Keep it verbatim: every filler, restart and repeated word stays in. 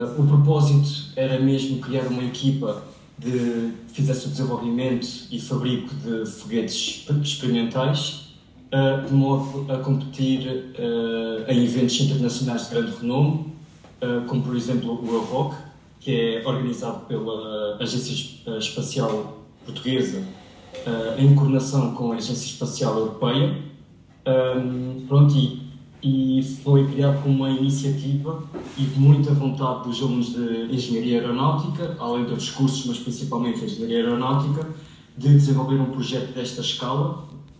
O propósito era mesmo criar uma equipa de, que fizesse o desenvolvimento e fabrico de foguetes experimentais, uh, de modo a competir uh, em eventos internacionais de grande renome, uh, como por exemplo o Euroc, que é organizado pela Agência Espacial Portuguesa, uh, em coordenação com a Agência Espacial Europeia. Um, pronto, e, e foi criado como uma iniciativa e de muita vontade dos alunos de Engenharia Aeronáutica, além de outros cursos, mas principalmente de Engenharia Aeronáutica, de desenvolver um projeto desta escala